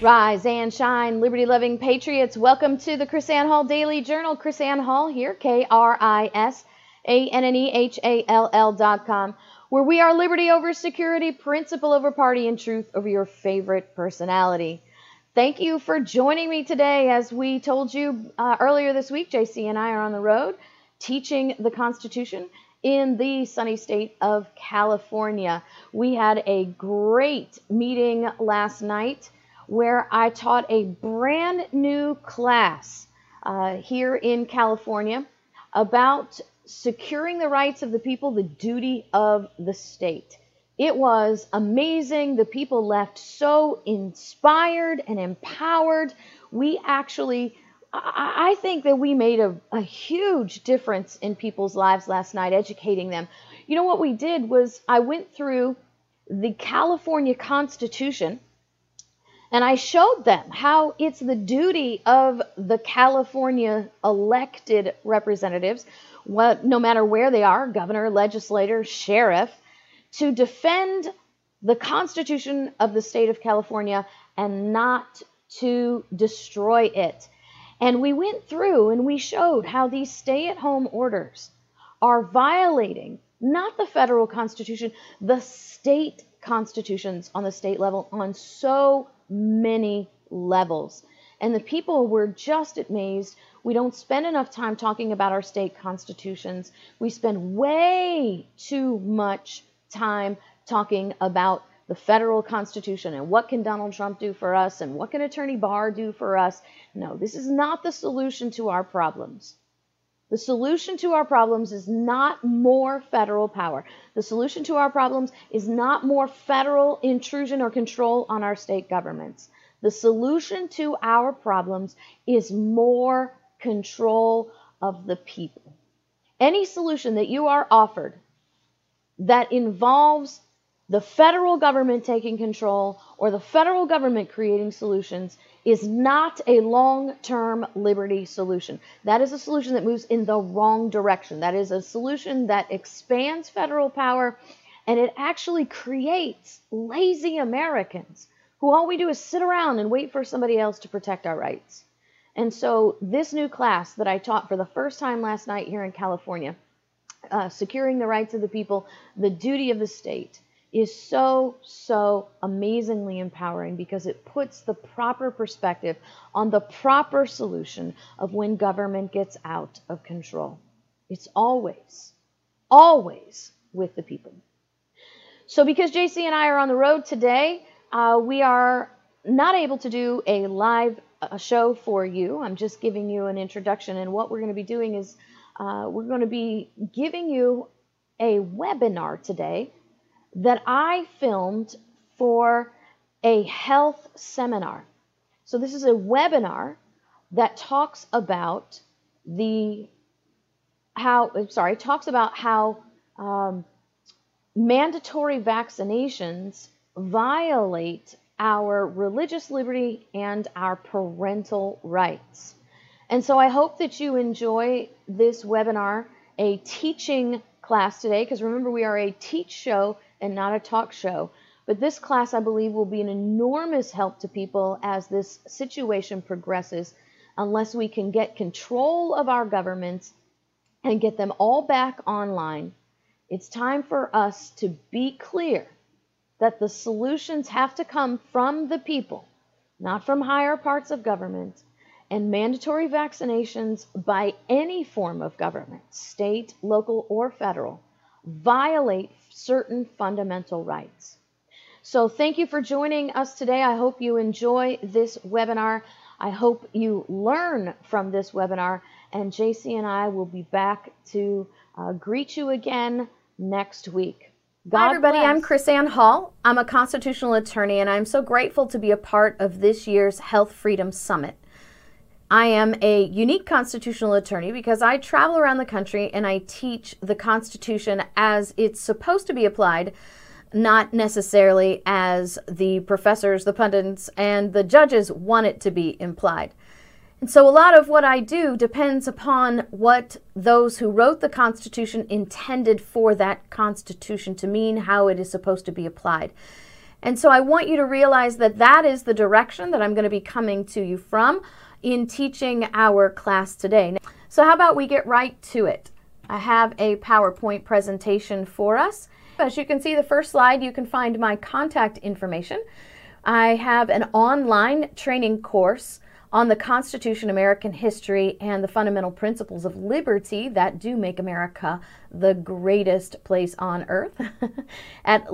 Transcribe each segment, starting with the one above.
Rise and shine, liberty-loving patriots. Welcome to the KrisAnne Hall Daily Journal. KrisAnne Hall here, KrisAnnehall.com, where we are liberty over security, principle over party, and truth over your favorite personality. Thank you for joining me today. As we told you earlier this week, JC and I are on the road teaching the Constitution in the sunny state of California. We had a great meeting last night where I taught a brand new class here in California about securing the rights of the people, the duty of the state. It was amazing. The people left so inspired and empowered. We actually, I think that we made a huge difference in people's lives last night, educating them. You know what we did was I went through the California Constitution and I showed them how it's the duty of the California elected representatives, no matter where they are, governor, legislator, sheriff, to defend the Constitution of the state of California and not to destroy it. And we went through and we showed how these stay-at-home orders are violating not the federal Constitution, the state constitutions on the state level on so many levels. And the people were just amazed. We don't spend enough time talking about our state constitutions. We spend way too much time talking about the federal Constitution and what can Donald Trump do for us and what can Attorney Barr do for us. No, this is not the solution to our problems. The solution to our problems is not more federal power. The solution to our problems is not more federal intrusion or control on our state governments. The solution to our problems is more control of the people. Any solution that you are offered that involves the federal government taking control or the federal government creating solutions is not a long-term liberty solution. That is a solution that moves in the wrong direction. That is a solution that expands federal power, and it actually creates lazy Americans who all we do is sit around and wait for somebody else to protect our rights. And so this new class that I taught for the first time last night here in California, securing the rights of the people, the duty of the state, is so amazingly empowering because it puts the proper perspective on the proper solution of when government gets out of control. It's always with the people. So because JC and I are on the road today, we are not able to do a live show for you. I'm just giving you an introduction, and what we're going to be doing is we're going to be giving you a webinar today that I filmed for a health seminar. So this is a webinar that talks about how mandatory vaccinations violate our religious liberty and our parental rights. And so I hope that you enjoy this webinar, a teaching class today, because remember, we are a teach show and not a talk show. But this class, I believe, will be an enormous help to people as this situation progresses, unless we can get control of our governments and get them all back online. It's time for us to be clear that the solutions have to come from the people, not from higher parts of government, and mandatory vaccinations by any form of government, state, local, or federal, violate certain fundamental rights. So thank you for joining us today. I hope you enjoy this webinar. I hope you learn from this webinar, and JC and I will be back to greet you again next week. Hi everybody, I'm KrisAnne Hall. I'm a constitutional attorney, and I'm so grateful to be a part of this year's Health Freedom Summit. I am a unique constitutional attorney because I travel around the country and I teach the Constitution as it's supposed to be applied, not necessarily as the professors, the pundits, and the judges want it to be implied. And so a lot of what I do depends upon what those who wrote the Constitution intended for that Constitution to mean, how it is supposed to be applied. And so I want you to realize that that is the direction that I'm going to be coming to you from in teaching our class today. So how about we get right to it? I have a PowerPoint presentation for us. As you can see, the first slide, you can find my contact information. I have an online training course on the Constitution, American history, and the fundamental principles of liberty that do make America the greatest place on earth at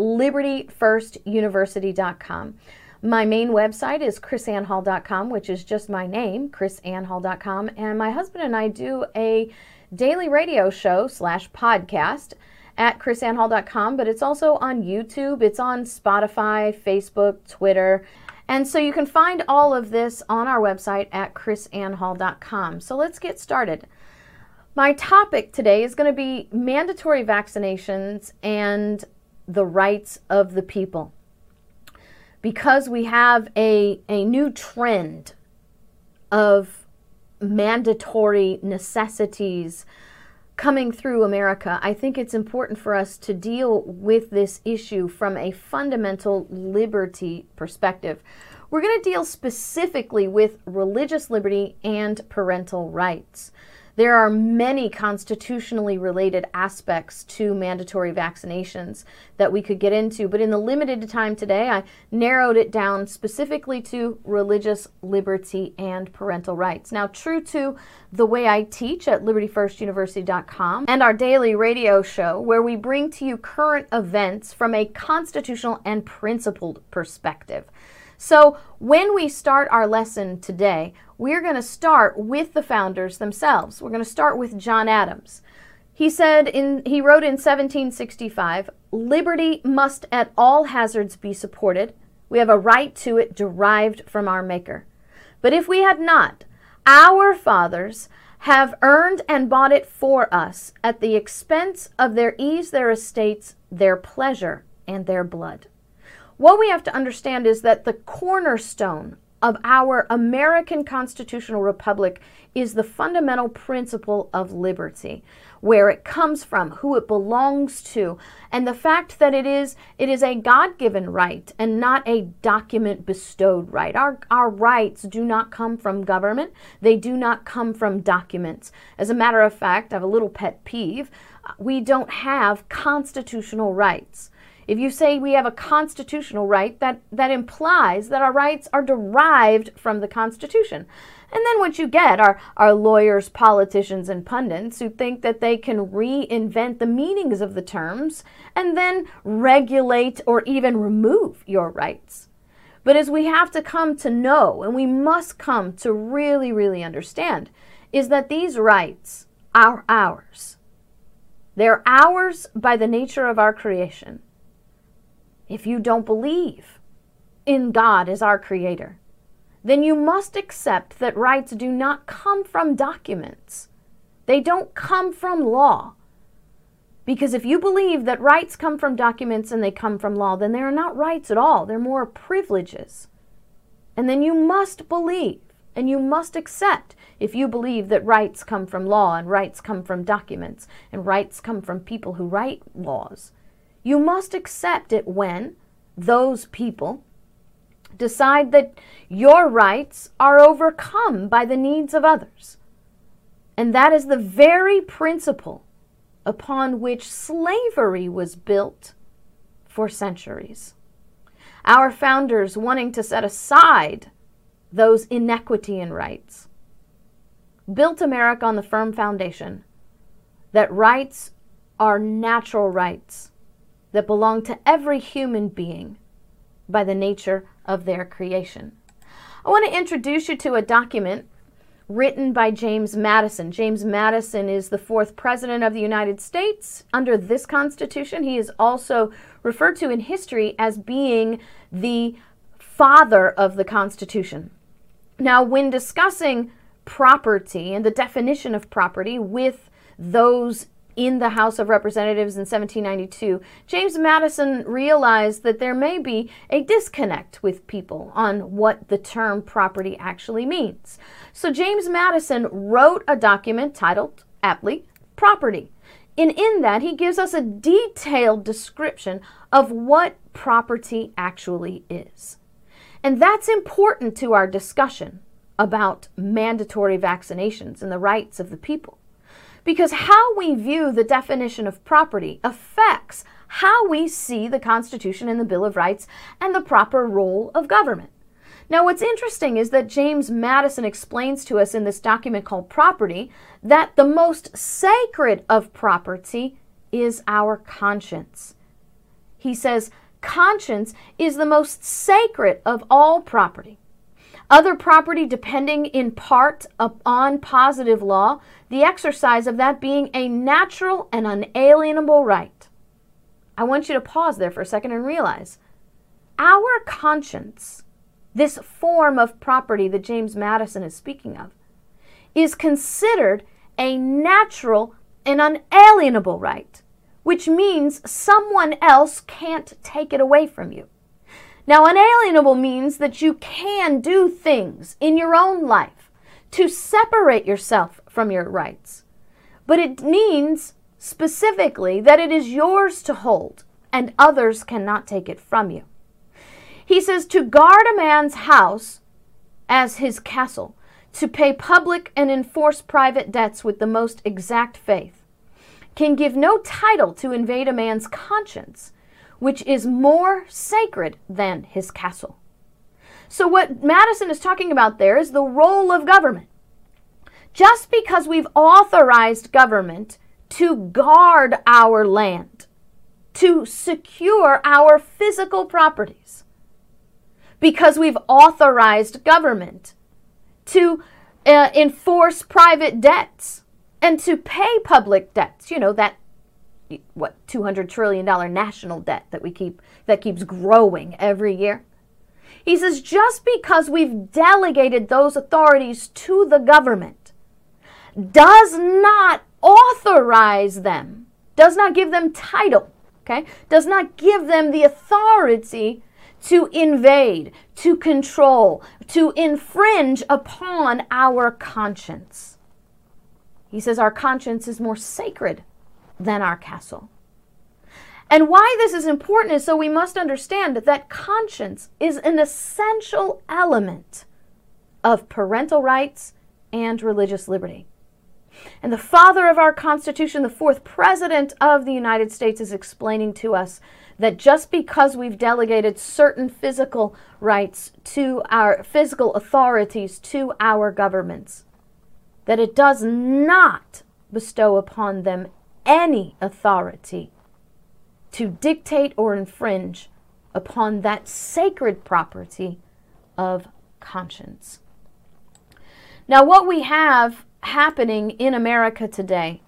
libertyfirstuniversity.com. My main website is chrisannhall.com, which is just my name, chrisannhall.com, and my husband and I do a daily radio show / podcast at chrisannhall.com, but it's also on YouTube, it's on Spotify, Facebook, Twitter, and so you can find all of this on our website at chrisannhall.com. So let's get started. My topic today is going to be mandatory vaccinations and the rights of the people. Because we have a new trend of mandatory necessities coming through America, I think it's important for us to deal with this issue from a fundamental liberty perspective. We're going to deal specifically with religious liberty and parental rights. There are many constitutionally related aspects to mandatory vaccinations that we could get into, but in the limited time today, I narrowed it down specifically to religious liberty and parental rights. Now, true to the way I teach at libertyfirstuniversity.com and our daily radio show, where we bring to you current events from a constitutional and principled perspective. So when we start our lesson today, we're going to start with the founders themselves. We're going to start with John Adams. He wrote in 1765, "Liberty must at all hazards be supported. We have a right to it derived from our Maker. But if we had not, our fathers have earned and bought it for us at the expense of their ease, their estates, their pleasure, and their blood." What we have to understand is that the cornerstone of our American constitutional republic is the fundamental principle of liberty, where it comes from, who it belongs to, and the fact that it is a God-given right and not a document bestowed right. Our rights do not come from government. They do not come from documents. As a matter of fact, I have a little pet peeve. We don't have constitutional rights. If you say we have a constitutional right, that implies that our rights are derived from the Constitution. And then what you get are lawyers, politicians, and pundits who think that they can reinvent the meanings of the terms and then regulate or even remove your rights. But as we have to come to know, and we must come to really, really understand, is that these rights are ours. They're ours by the nature of our creation. If you don't believe in God as our creator, then you must accept that rights do not come from documents. They don't come from law. Because if you believe that rights come from documents and they come from law, then they are not rights at all. They're more privileges. And then you must believe and you must accept, if you believe that rights come from law and rights come from documents and rights come from people who write laws, you must accept it when those people decide that your rights are overcome by the needs of others. And that is the very principle upon which slavery was built for centuries. Our founders, wanting to set aside those inequity in rights, built America on the firm foundation that rights are natural rights that belong to every human being by the nature of their creation. I want to introduce you to a document written by James Madison. James Madison is the 4th President of the United States under this Constitution. He is also referred to in history as being the father of the Constitution. Now, when discussing property and the definition of property with those in the House of Representatives in 1792, James Madison realized that there may be a disconnect with people on what the term property actually means. So James Madison wrote a document titled, aptly, Property. And in that, he gives us a detailed description of what property actually is. And that's important to our discussion about mandatory vaccinations and the rights of the people. Because how we view the definition of property affects how we see the Constitution and the Bill of Rights and the proper role of government. Now, what's interesting is that James Madison explains to us in this document called Property that the most sacred of property is our conscience. He says, conscience is the most sacred of all property. Other property depending in part upon positive law, the exercise of that being a natural and unalienable right. I want you to pause there for a second and realize our conscience, this form of property that James Madison is speaking of, is considered a natural and unalienable right, which means someone else can't take it away from you. Now, unalienable means that you can do things in your own life to separate yourself from your rights. But it means specifically that it is yours to hold and others cannot take it from you. He says to guard a man's house as his castle, to pay public and enforce private debts with the most exact faith, can give no title to invade a man's conscience, which is more sacred than his castle. So what Madison is talking about there is the role of government. Just because we've authorized government to guard our land, to secure our physical properties, because we've authorized government to enforce private debts and to pay public debts, that $200 trillion national debt that keeps growing every year. He says just because we've delegated those authorities to the government does not authorize them, does not give them title, does not give them the authority to invade, to control, to infringe upon our conscience. He says our conscience is more sacred than our castle. And why this is important is so we must understand that conscience is an essential element of parental rights and religious liberty. And the father of our Constitution, the fourth president of the United States, is explaining to us that just because we've delegated certain physical rights to our physical authorities to our governments, that it does not bestow upon them any authority to dictate or infringe upon that sacred property of conscience. Now, what we have happening in America today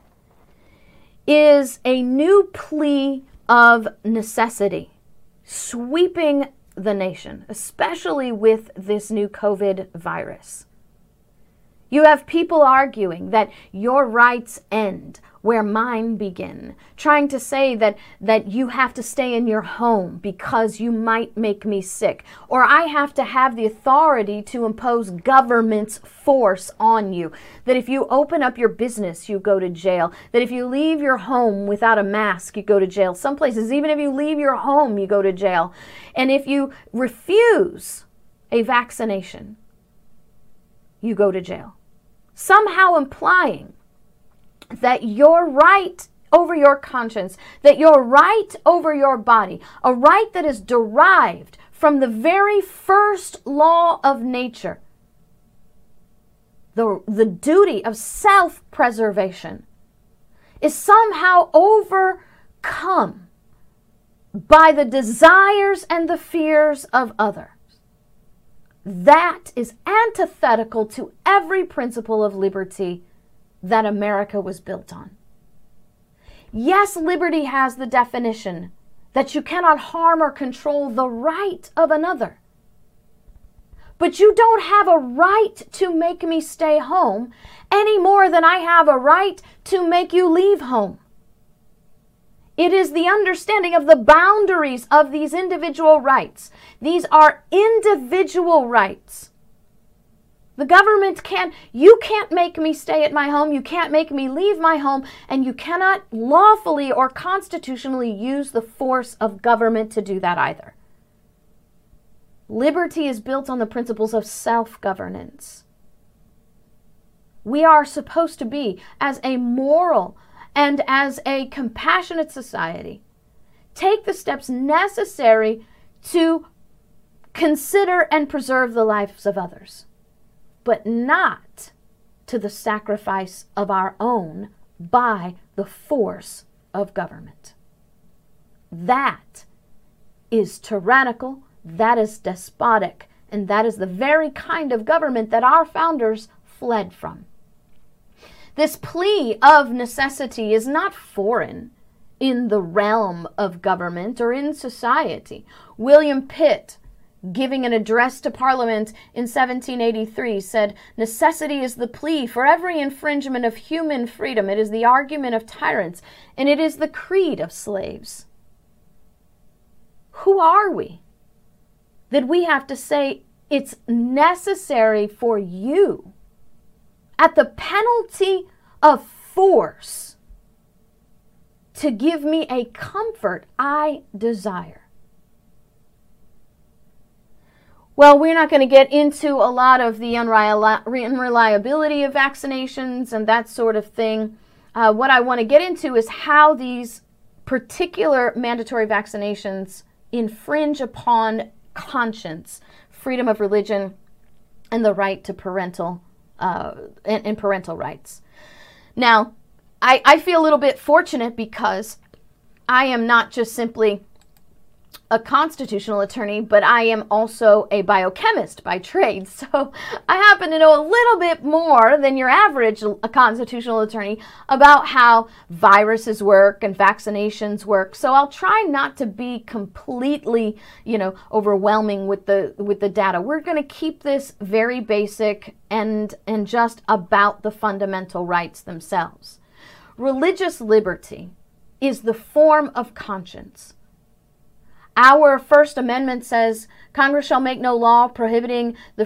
is a new plea of necessity sweeping the nation, especially with this new COVID virus. You have people arguing that your rights end where mine begin, trying to say that you have to stay in your home because you might make me sick, or I have to have the authority to impose government's force on you, that if you open up your business, you go to jail, that if you leave your home without a mask, you go to jail. Some places, even if you leave your home, you go to jail. And if you refuse a vaccination, you go to jail. Somehow implying that your right over your conscience, that your right over your body, a right that is derived from the very first law of nature, the duty of self-preservation, is somehow overcome by the desires and the fears of others. That is antithetical to every principle of liberty that America was built on. Yes, liberty has the definition that you cannot harm or control the right of another. But you don't have a right to make me stay home any more than I have a right to make you leave home. It is the understanding of the boundaries of these individual rights. These are individual rights. The government you can't make me stay at my home, you can't make me leave my home, and you cannot lawfully or constitutionally use the force of government to do that either. Liberty is built on the principles of self-governance. We are supposed to be, as a moral and as a compassionate society, take the steps necessary to consider and preserve the lives of others, but not to the sacrifice of our own by the force of government. That is tyrannical, that is despotic, and that is the very kind of government that our founders fled from. This plea of necessity is not foreign in the realm of government or in society. William Pitt, giving an address to Parliament in 1783, said, "Necessity is the plea for every infringement of human freedom. It is the argument of tyrants, and it is the creed of slaves." Who are we that we have to say it's necessary for you, at the penalty of force, to give me a comfort I desire? Well, we're not going to get into a lot of the unreliability of vaccinations and that sort of thing. What I want to get into is how these particular mandatory vaccinations infringe upon conscience, freedom of religion, and the right to parental rights. Now, I feel a little bit fortunate because I am not just simply a constitutional attorney, but I am also a biochemist by trade. So I happen to know a little bit more than your average constitutional attorney about how viruses work and vaccinations work. So I'll try not to be completely, overwhelming with the data. We're going to keep this very basic and just about the fundamental rights themselves. Religious liberty is the form of conscience. Our First Amendment says Congress shall make no law prohibiting the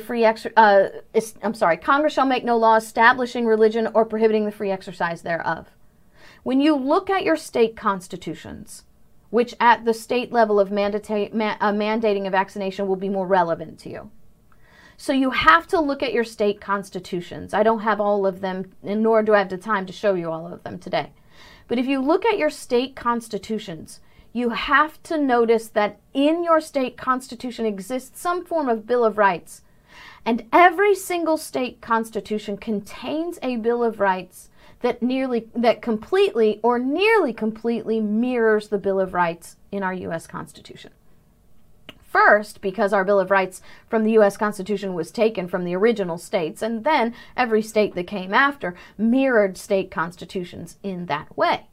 Congress shall make no law establishing religion or prohibiting the free exercise thereof. When you look at your state constitutions, which at the state level of mandating a vaccination will be more relevant to you. So you have to look at your state constitutions. I don't have all of them, and nor do I have the time to show you all of them today. But if you look at your state constitutions, you have to notice that in your state constitution exists some form of Bill of Rights. And every single state constitution contains a Bill of Rights that completely or nearly completely mirrors the Bill of Rights in our U.S. Constitution. First, because our Bill of Rights from the U.S. Constitution was taken from the original states, and then every state that came after mirrored state constitutions in that way.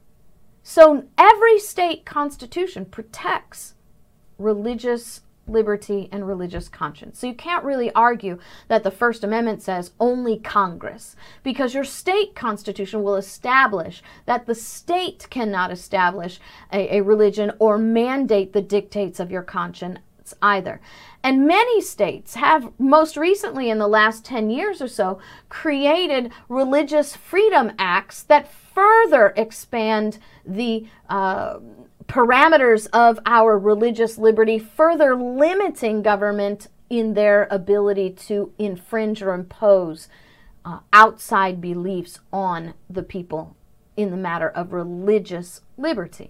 So every state constitution protects religious liberty and religious conscience. So you can't really argue that the First Amendment says only Congress, because your state constitution will establish that the state cannot establish a religion or mandate the dictates of your conscience either. And many states have, most recently in the last 10 years or so, created religious freedom acts that further expand the parameters of our religious liberty, further limiting government in their ability to infringe or impose outside beliefs on the people in the matter of religious liberty.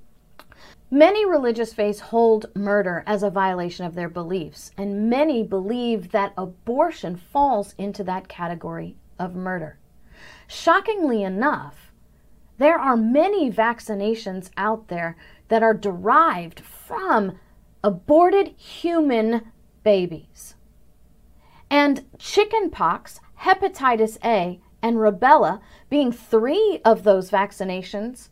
Many religious faiths hold murder as a violation of their beliefs, and many believe that abortion falls into that category of murder. Shockingly enough, there are many vaccinations out there that are derived from aborted human babies. And chickenpox, hepatitis A, and rubella being 3 of those vaccinations,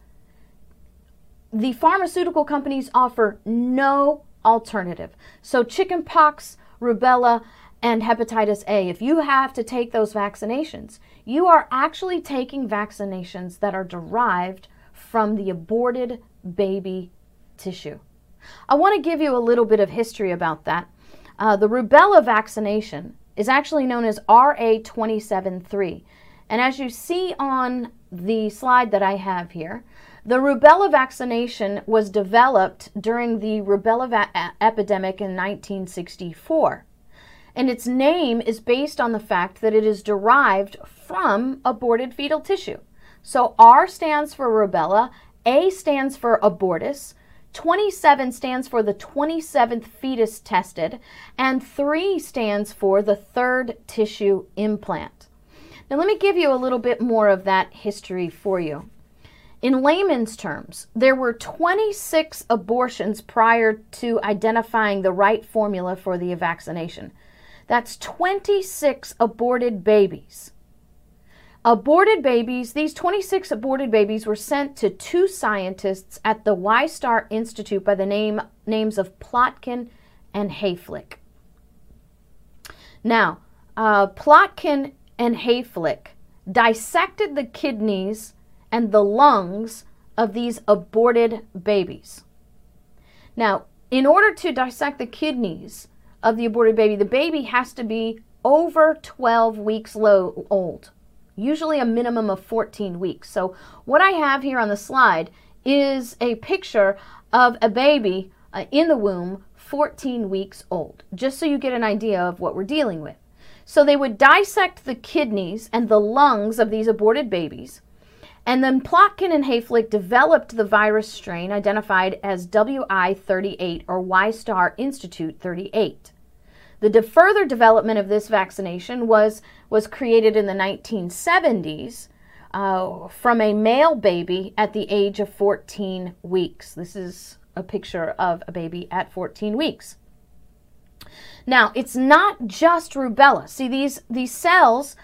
the pharmaceutical companies offer no alternative. So chickenpox, rubella, and hepatitis A, if you have to take those vaccinations, you are actually taking vaccinations that are derived from the aborted baby tissue. I want to give you a little bit of history about that. The rubella vaccination is actually known as RA273. And as you see on the slide that I have here, the rubella vaccination was developed during the rubella epidemic in 1964. And its name is based on the fact that it is derived from aborted fetal tissue. So R stands for rubella, A stands for abortus, 27 stands for the 27th fetus tested, and 3 stands for the 3rd tissue implant. Now let me give you a little bit more of that history for you. In layman's terms, there were 26 abortions prior to identifying the right formula for the vaccination. That's 26 aborted babies. These 26 aborted babies were sent to 2 scientists at the Wistar Institute by the names of Plotkin and Hayflick. Now, Plotkin and Hayflick dissected the kidneys and the lungs of these aborted babies. Now, in order to dissect the kidneys of the aborted baby, the baby has to be over 12 weeks old, usually a minimum of 14 weeks. So what I have here on the slide is a picture of a baby in the womb, 14 weeks old, just so you get an idea of what we're dealing with. So they would dissect the kidneys and the lungs of these aborted babies, and then Plotkin and Hayflick developed the virus strain identified as WI38 or Wistar Institute 38. The further development of this vaccination was created in the 1970s from a male baby at the age of 14 weeks. This is a picture of a baby at 14 weeks. Now, it's not just rubella. See, these cells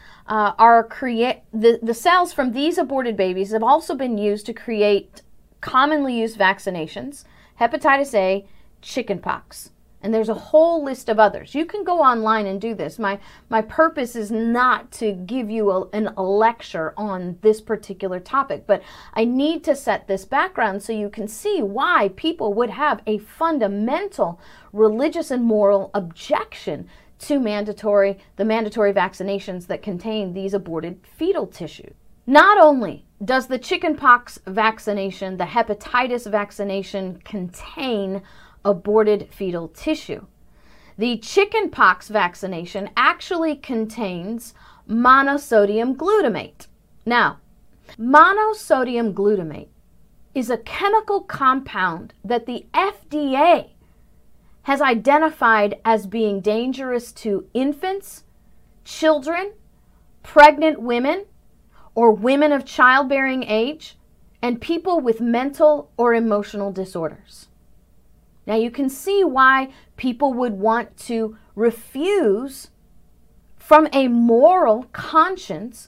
the cells from these aborted babies have also been used to create commonly used vaccinations, hepatitis A, chickenpox, and there's a whole list of others. You can go online and do this. My purpose is not to give you a lecture on this particular topic, but I need to set this background so you can see why people would have a fundamental religious and moral objection to the mandatory vaccinations that contain these aborted fetal tissue. Not only does the chickenpox vaccination, the hepatitis vaccination contain aborted fetal tissue, the chickenpox vaccination actually contains monosodium glutamate. Now, monosodium glutamate is a chemical compound that the FDA has identified as being dangerous to infants, children, pregnant women, or women of childbearing age, and people with mental or emotional disorders. Now you can see why people would want to refuse, from a moral conscience,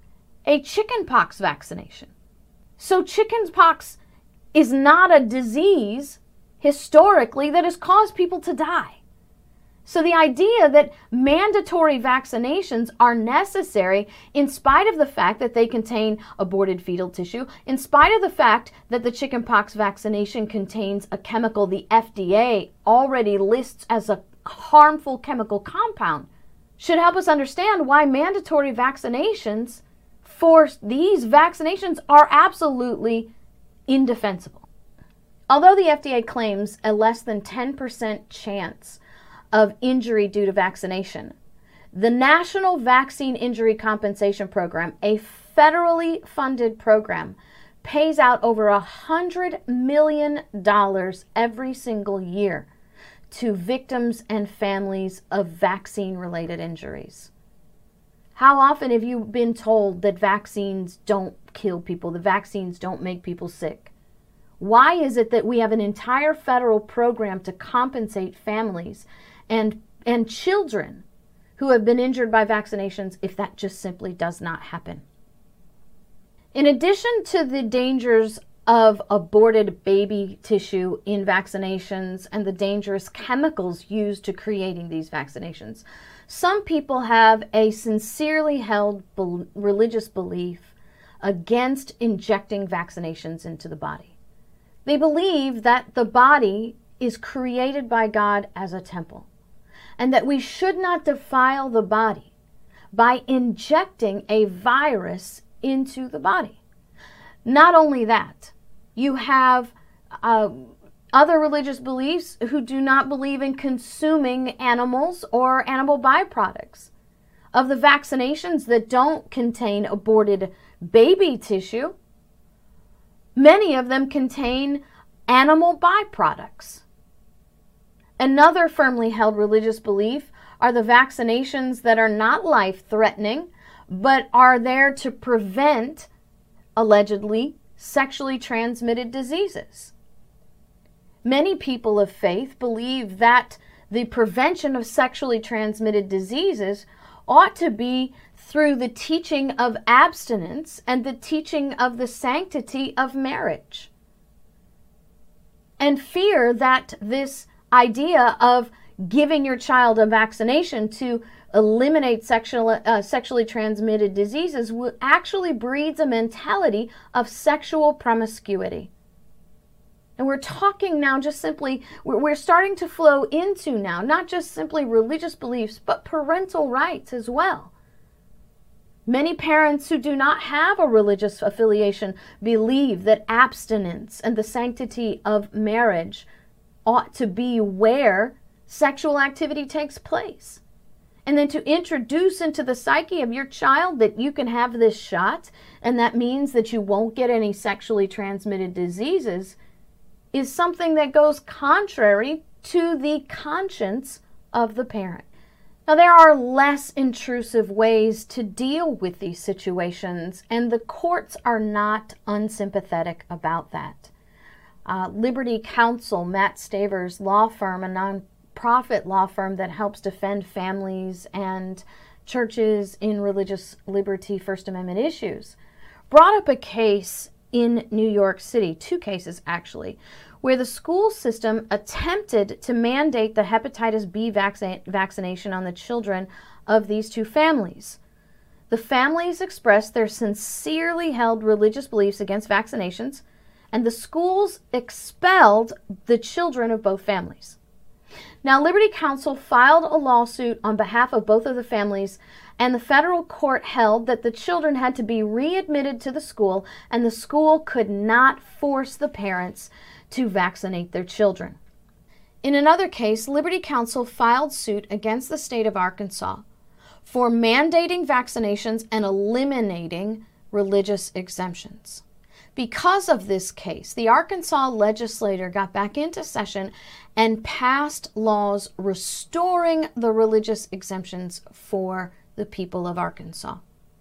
a chickenpox vaccination. So chickenpox is not a disease historically that has caused people to die. So the idea that mandatory vaccinations are necessary in spite of the fact that they contain aborted fetal tissue, in spite of the fact that the chickenpox vaccination contains a chemical the FDA already lists as a harmful chemical compound, should help us understand why mandatory vaccinations for these vaccinations are absolutely indefensible. Although the FDA claims a less than 10% chance of injury due to vaccination, the National Vaccine Injury Compensation Program, a federally funded program, pays out over $100 million every single year to victims and families of vaccine-related injuries. How often have you been told that vaccines don't kill people, the vaccines don't make people sick? Why is it that we have an entire federal program to compensate families and children who have been injured by vaccinations if that just simply does not happen? In addition to the dangers of aborted baby tissue in vaccinations and the dangerous chemicals used to creating these vaccinations, some people have a sincerely held religious belief against injecting vaccinations into the body. They believe that the body is created by God as a temple, and that we should not defile the body by injecting a virus into the body. Not only that, you have other religious beliefs who do not believe in consuming animals or animal byproducts. Of the vaccinations that don't contain aborted baby tissue, many of them contain animal byproducts. Another firmly held religious belief are the vaccinations that are not life-threatening, but are there to prevent, allegedly, sexually transmitted diseases. Many people of faith believe that the prevention of sexually transmitted diseases ought to be through the teaching of abstinence and the teaching of the sanctity of marriage. And fear that this idea of giving your child a vaccination to eliminate sexually transmitted diseases actually breeds a mentality of sexual promiscuity. And we're talking now just simply, we're starting to flow into now, not just simply religious beliefs, but parental rights as well. Many parents who do not have a religious affiliation believe that abstinence and the sanctity of marriage ought to be where sexual activity takes place. And then to introduce into the psyche of your child that you can have this shot, and that means that you won't get any sexually transmitted diseases, is something that goes contrary to the conscience of the parent. Now, there are less intrusive ways to deal with these situations, and the courts are not unsympathetic about that. Liberty Counsel, Matt Staver's law firm, a nonprofit law firm that helps defend families and churches in religious liberty First Amendment issues, brought up a case in New York City, 2 cases actually, where the school system attempted to mandate the hepatitis B vaccination on the children of these 2 families. The families expressed their sincerely held religious beliefs against vaccinations, and the schools expelled the children of both families. Now, Liberty Counsel filed a lawsuit on behalf of both of the families, and the federal court held that the children had to be readmitted to the school, and the school could not force the parents to vaccinate their children. In another case, Liberty Counsel filed suit against the state of Arkansas for mandating vaccinations and eliminating religious exemptions. Because of this case, the Arkansas legislature got back into session and passed laws restoring the religious exemptions for the people of Arkansas.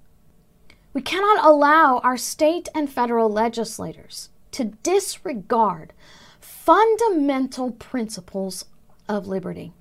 We cannot allow our state and federal legislators to disregard fundamental principles of liberty.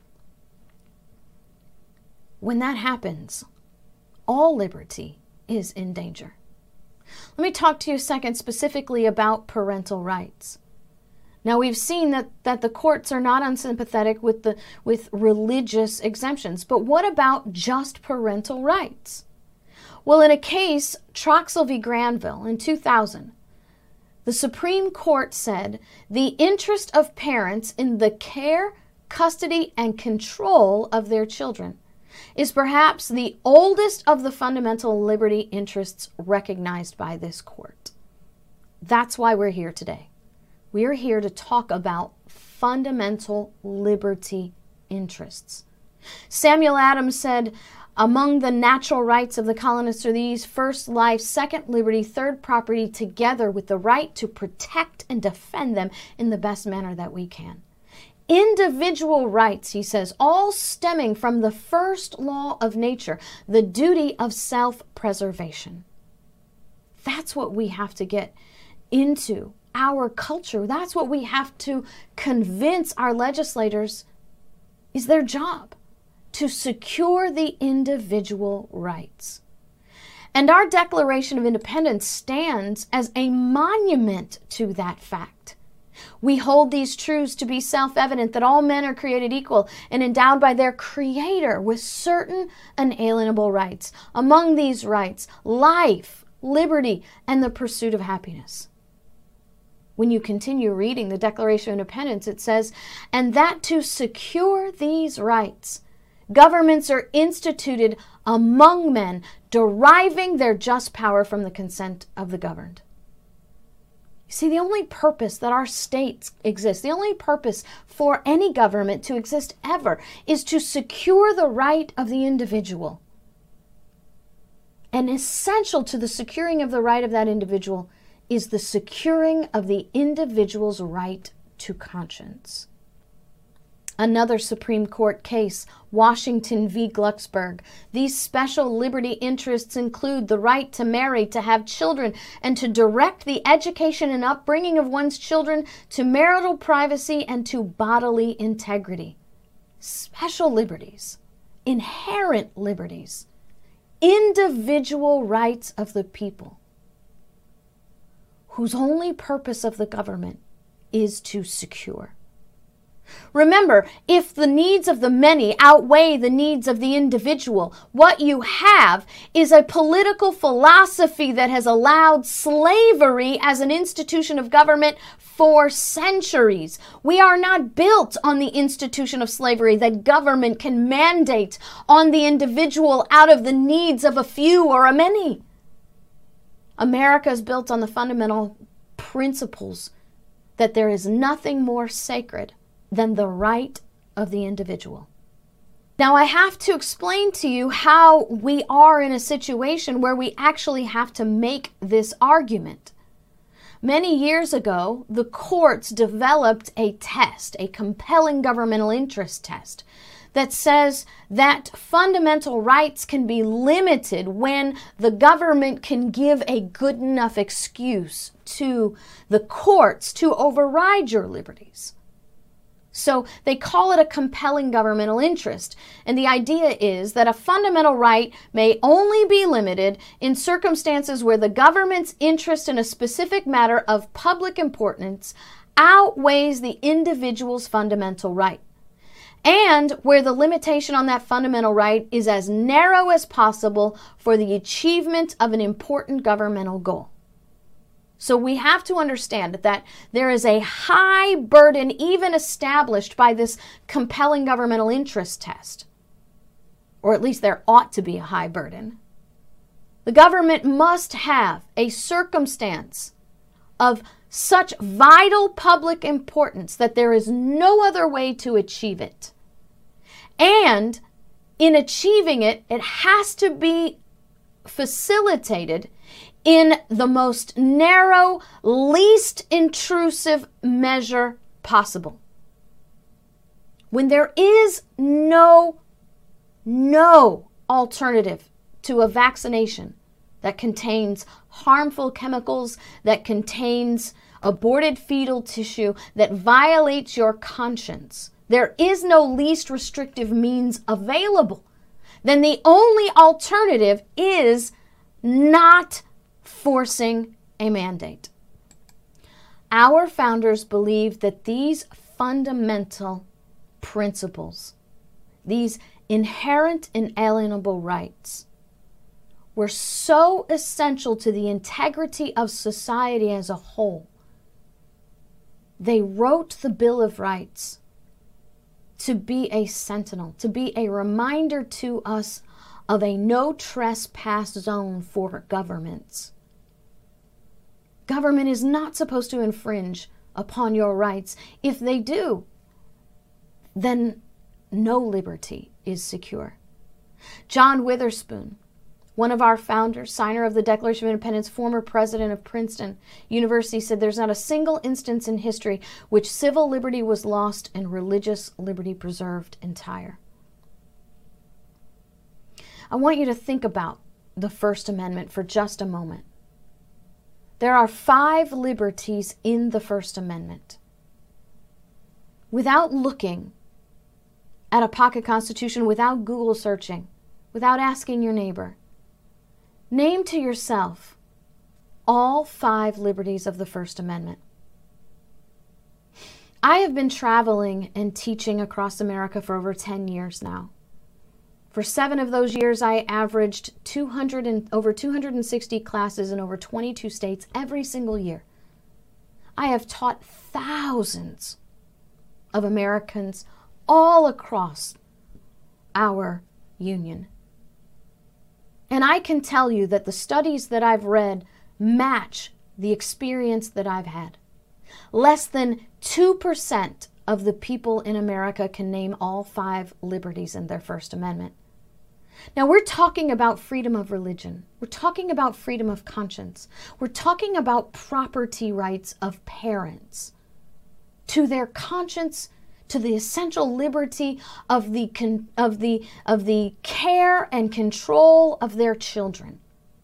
When that happens, all liberty is in danger. Let me talk to you a second specifically about parental rights. Now, we've seen that the courts are not unsympathetic with religious exemptions, but what about just parental rights? Well, in a case, Troxel v. Granville in 2000, the Supreme Court said the interest of parents in the care, custody, and control of their children is perhaps the oldest of the fundamental liberty interests recognized by this court. That's why we're here today. We are here to talk about fundamental liberty interests. Samuel Adams said, among the natural rights of the colonists are these: first, life; second, liberty; third, property, together with the right to protect and defend them in the best manner that we can. Individual rights, he says, all stemming from the first law of nature, the duty of self-preservation. That's what we have to get into our culture. That's what we have to convince our legislators is their job, to secure the individual rights. And our Declaration of Independence stands as a monument to that fact. We hold these truths to be self-evident, that all men are created equal and endowed by their Creator with certain unalienable rights. Among these rights, life, liberty, and the pursuit of happiness. When you continue reading the Declaration of Independence, it says, and that to secure these rights, Governments are instituted among men, deriving their just power from the consent of the governed. You see, the only purpose that our states exist, the only purpose for any government to exist ever, is to secure the right of the individual. And essential to the securing of the right of that individual is the securing of the individual's right to conscience. Another Supreme Court case, Washington v. Glucksberg. These special liberty interests include the right to marry, to have children, and to direct the education and upbringing of one's children to marital privacy and to bodily integrity. Special liberties, inherent liberties, individual rights of the people, whose only purpose of the government is to secure. Remember, if the needs of the many outweigh the needs of the individual, what you have is a political philosophy that has allowed slavery as an institution of government for centuries. We are not built on the institution of slavery that government can mandate on the individual out of the needs of a few or a many. America is built on the fundamental principles that there is nothing more sacred than the right of the individual. Now, I have to explain to you how we are in a situation where we actually have to make this argument. Many years ago, the courts developed a test, a compelling governmental interest test, that says that fundamental rights can be limited when the government can give a good enough excuse to the courts to override your liberties. So they call it a compelling governmental interest. And the idea is that a fundamental right may only be limited in circumstances where the government's interest in a specific matter of public importance outweighs the individual's fundamental right, and where the limitation on that fundamental right is as narrow as possible for the achievement of an important governmental goal. So we have to understand that there is a high burden even established by this compelling governmental interest test, or at least there ought to be a high burden. The government must have a circumstance of such vital public importance that there is no other way to achieve it. And in achieving it, it has to be facilitated in the most narrow, least intrusive measure possible. When there is no alternative to a vaccination that contains harmful chemicals, that contains aborted fetal tissue, that violates your conscience, there is no least restrictive means available, then the only alternative is not forcing a mandate. Our founders believed that these fundamental principles, these inherent inalienable rights, were so essential to the integrity of society as a whole. They wrote the Bill of Rights to be a sentinel, to be a reminder to us of a no trespass zone for governments. Government is not supposed to infringe upon your rights. If they do, then no liberty is secure. John Witherspoon, one of our founders, signer of the Declaration of Independence, former president of Princeton University, said there's not a single instance in history which civil liberty was lost and religious liberty preserved entire. I want you to think about the First Amendment for just a moment. There are 5 liberties in the First Amendment. Without looking at a pocket constitution, without Google searching, without asking your neighbor, name to yourself all 5 liberties of the First Amendment. I have been traveling and teaching across America for over 10 years now. For 7 of those years, I averaged over 260 classes in over 22 states every single year. I have taught thousands of Americans all across our union. And I can tell you that the studies that I've read match the experience that I've had. Less than 2% of the people in America can name all 5 liberties in their First Amendment. Now, we're talking about freedom of religion. We're talking about freedom of conscience. We're talking about property rights of parents to their conscience, to the essential liberty of the care and control of their children.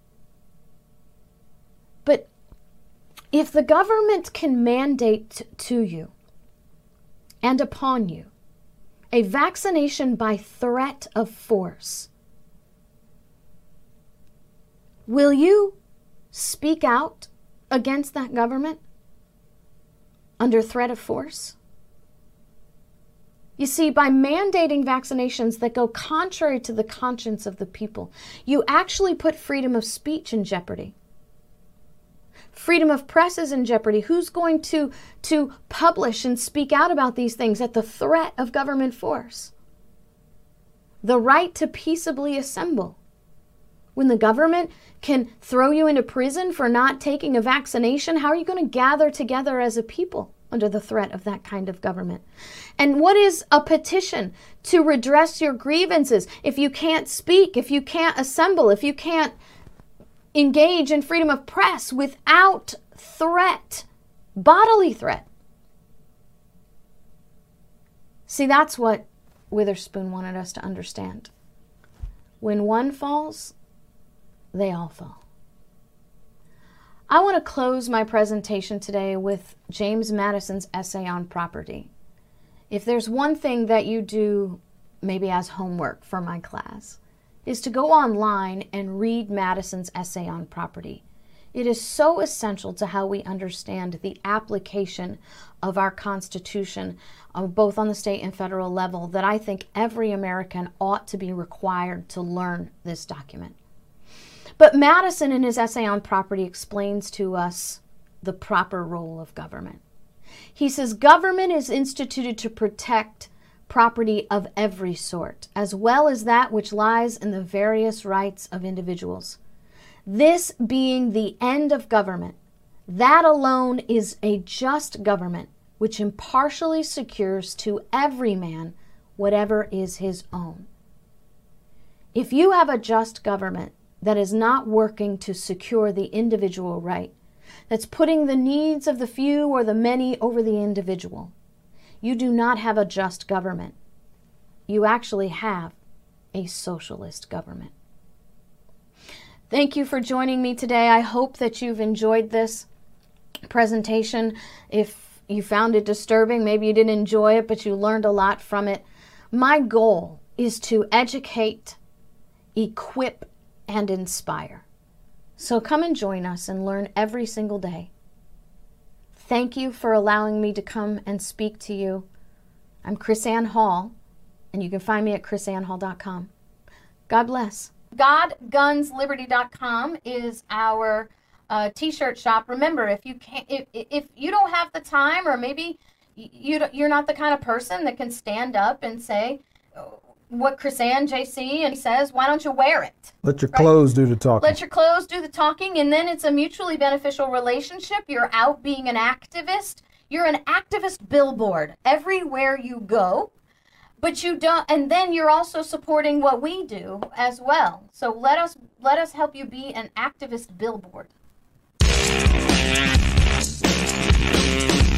But if the government can mandate to you and upon you a vaccination by threat of force, will you speak out against that government under threat of force? You see, by mandating vaccinations that go contrary to the conscience of the people, you actually put freedom of speech in jeopardy. Freedom of press is in jeopardy. Who's going to publish and speak out about these things at the threat of government force? The right to peaceably assemble. When the government can throw you into prison for not taking a vaccination, how are you going to gather together as a people under the threat of that kind of government? And what is a petition? To redress your grievances. If you can't speak, if you can't assemble, if you can't engage in freedom of press without threat, bodily threat. See, that's what Witherspoon wanted us to understand. When one falls, they all fall. I want to close my presentation today with James Madison's essay on property. If there's one thing that you do, maybe as homework for my class, is to go online and read Madison's essay on property. It is so essential to how we understand the application of our Constitution, both on the state and federal level, that I think every American ought to be required to learn this document. But Madison, in his essay on property, explains to us the proper role of government. He says, government is instituted to protect property of every sort, as well as that which lies in the various rights of individuals. This being the end of government, that alone is a just government, which impartially secures to every man whatever is his own. If you have a just government that is not working to secure the individual right, that's putting the needs of the few or the many over the individual, you do not have a just government. You actually have a socialist government. Thank you for joining me today. I hope that you've enjoyed this presentation. If you found it disturbing, maybe you didn't enjoy it, but you learned a lot from it. My goal is to educate, equip, and inspire. So come and join us and learn every single day. Thank you for allowing me to come and speak to you. I'm KrisAnne Hall, and you can find me at krisannehall.com. God bless. GodGunsLiberty.com is our t-shirt shop. Remember, if you don't have the time, or maybe you're not the kind of person that can stand up and say what KrisAnne JC says, why don't you wear it? Let your clothes do the talking. Let your clothes do the talking, and then it's a mutually beneficial relationship. You're out being an activist. You're an activist billboard everywhere you go, but you don't, and then you're also supporting what we do as well. So let us help you be an activist billboard.